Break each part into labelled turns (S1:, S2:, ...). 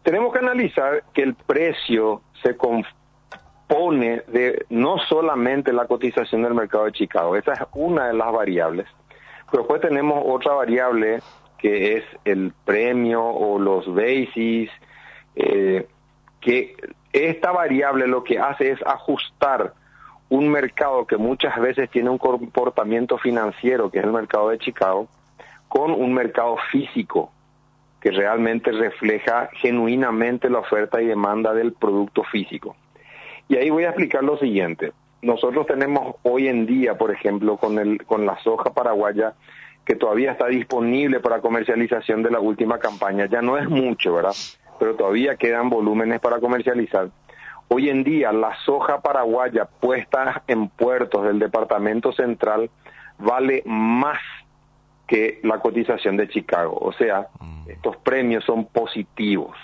S1: Tenemos que analizar que el precio se compone de no solamente la cotización del mercado de Chicago, esa es una de las variables, pero después tenemos otra variable que es el premio o los basis, que esta variable lo que hace es ajustar un mercado que muchas veces tiene un comportamiento financiero, que es el mercado de Chicago, con un mercado físico que realmente refleja genuinamente la oferta y demanda del producto físico. Y ahí voy a explicar lo siguiente. Nosotros tenemos hoy en día, por ejemplo, con la soja paraguaya, que todavía está disponible para comercialización de la última campaña. Ya no es mucho, ¿verdad? Pero todavía quedan volúmenes para comercializar. Hoy en día, la soja paraguaya puesta en puertos del departamento central vale más que la cotización de Chicago. O sea, estos premios son positivos.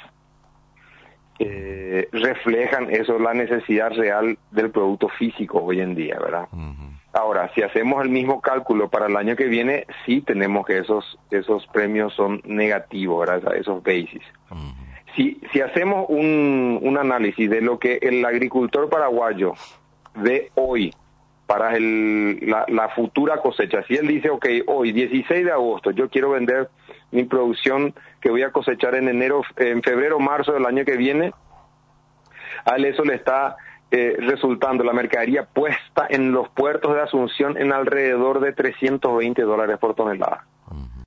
S1: Reflejan eso, la necesidad real del producto físico hoy en día, ¿verdad? Ahora, si hacemos el mismo cálculo para el año que viene, sí tenemos que esos premios son negativos, ¿verdad? Esos basis. Si hacemos un análisis de lo que el agricultor paraguayo ve hoy para la futura cosecha, si él dice, ok, hoy, 16 de agosto, yo quiero vender mi producción que voy a cosechar en febrero, marzo del año que viene, a él eso le está resultando la mercadería puesta en los puertos de Asunción en alrededor de $320 por tonelada.